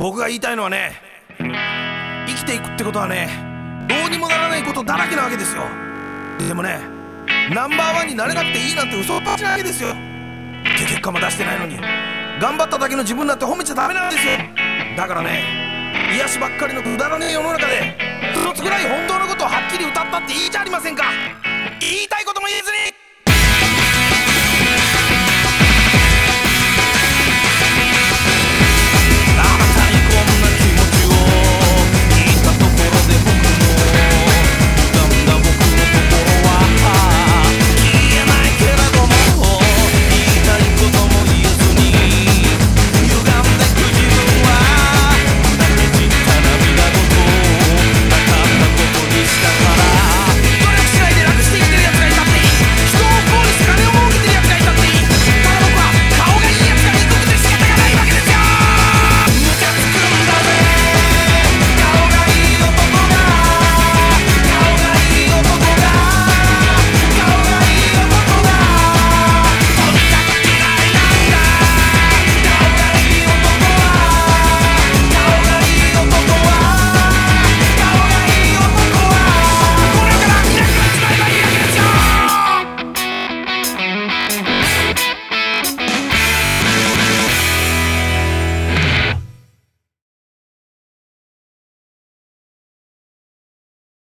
僕が言いたいのはね、生きていくってことはね、どうにもならないことだらけなわけですよ。でもね、ナンバーワンになれなくていいなんて嘘っぱちなわけですよ。結果も出してないのに頑張っただけの自分なんて褒めちゃダメなんですよ。だからね、癒しばっかりのくだらねえ世の中で一つぐらい本当のことをはっきり歌ったっていいじゃありませんか。言いたいことも言えずに